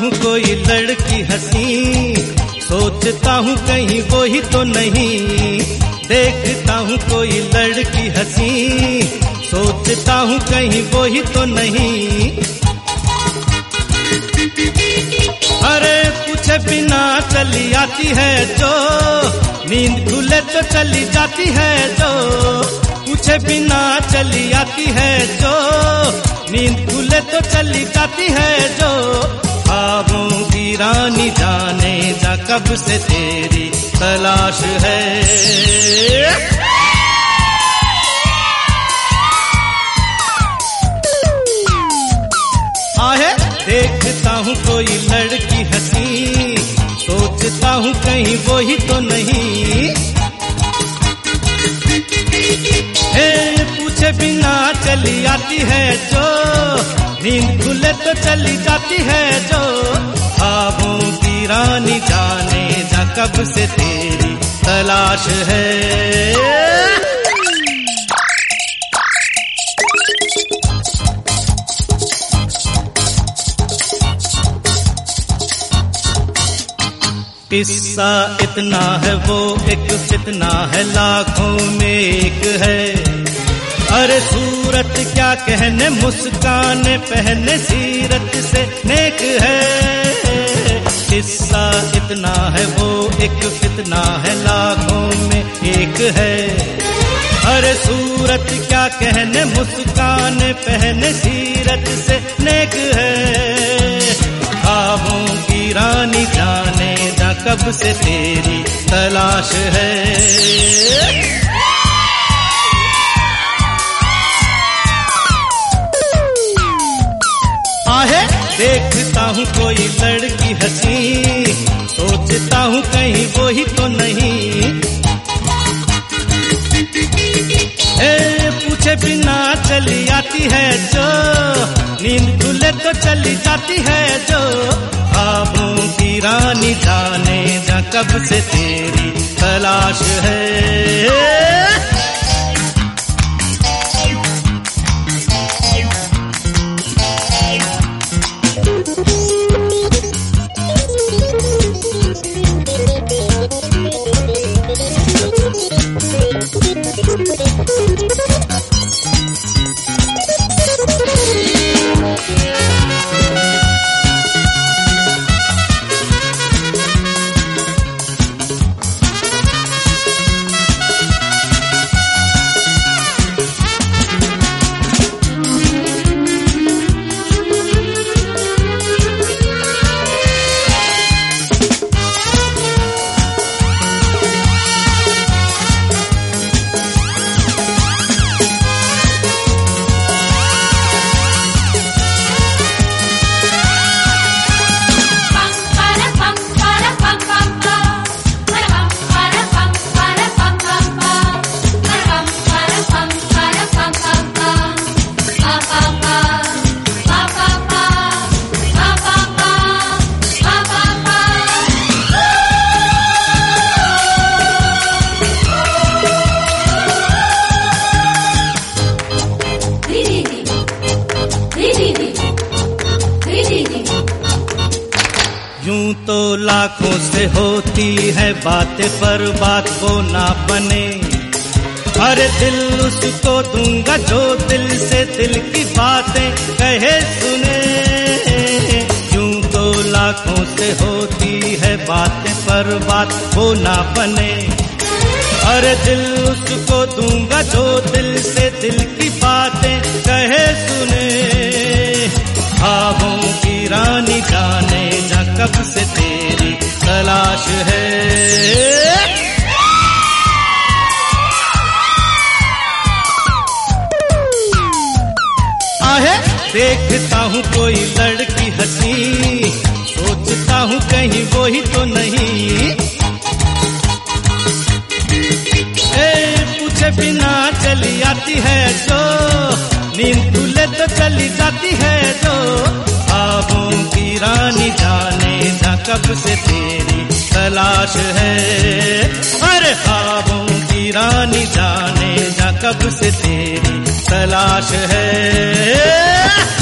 हूँ कोई लड़की हंसी, सोचता हूँ कहीं वो ही तो नहीं। देखता हूँ कोई लड़की हंसी, सोचता हूँ कहीं वो ही तो नहीं। अरे पूछे बिना चली आती है जो, नींद खुले तो चली जाती है जो। पूछे बिना चली आती है जो, नींद खुले तो चली जाती है जो। ख्वाबों की रानी जाने जा कब से तेरी तलाश है। आहे देखता हूँ कोई लड़की हंसी, सोचता हूँ कहीं वो ही तो नहीं। पूछे बिना चली आती है जो, नींद खुले तो चली जाती है जो। ख्वाबों की रानी जाने जा कब से तेरी तलाश है। किस्सा इतना है वो एक फितना है, लाखों में एक है। अरे सूरत क्या कहने, मुस्कान पहने सीरत से नेक है। किस्सा इतना है वो एक फितना है, लाखों में एक है। अरे सूरत क्या कहने, मुस्कान पहने सीरत से नेक है। ख्वाबों की रानी जाने जा कब से तेरी तलाश है। आहे देखता हूँ कोई लड़की हंसी, सोचता हूँ कहीं वो ही तो नहीं। पूछे बिना चली आती है जो, नींद खुले तो चली जाती है जो। ख्वाबों की रानी जाने जा कब से तेरी तलाश है। यूं तो लाखों से होती है बातें, पर बात वो ना बने। अरे दिल उसको दूंगा जो दिल से दिल की बातें कहे सुने। यूं तो लाखों से होती है बातें, पर बात वो ना बने। अरे दिल उसको दूंगा जो दिल से दिल की बातें कहे सुने। ख्वाबों की रानी जाने जा कब से तेरी तलाश है। आहे देखता हूँ कोई लड़की हंसी, सोचता हूँ कहीं वो ही तो नहीं। पूछे बिना चली आती है जो, नींद खुले तो चली जाती है जो। ख्वाबों की रानी जाने जा कब से तेरी तलाश है। अरे ख्वाबों की रानी जाने जा कब से तेरी तलाश है।